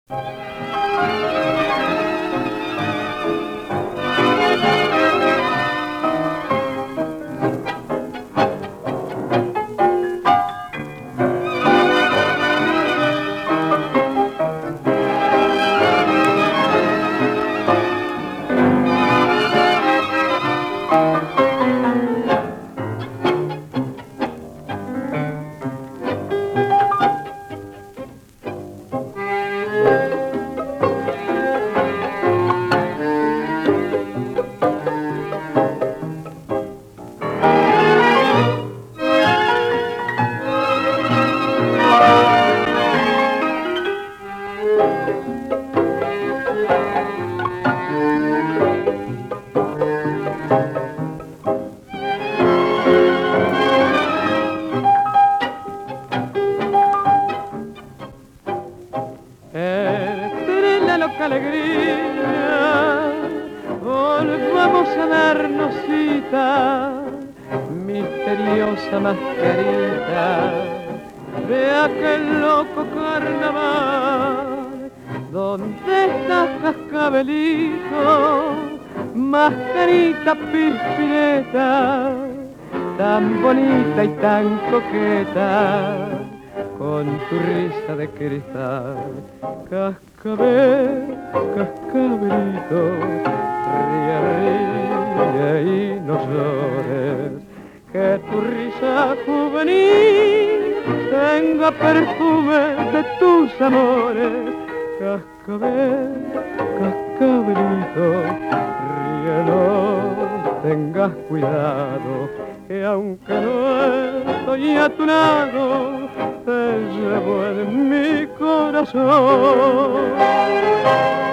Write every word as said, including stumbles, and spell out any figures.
Alegría, volvamos a darnos cita, misteriosa mascarita de aquel loco carnaval. ¿Dónde estás, cascabelito? Mascarita pispineta, tan bonita y tan coqueta, con tu risa de cristal. Cascabel, cascabelito, ríe, ríe y no llores, que tu risa juvenil tenga perfume de tus amores. Cascabel, cascabelito, ríe, no tengas cuidado, que aunque no estoy a tu lado, te llevo en mi corazón.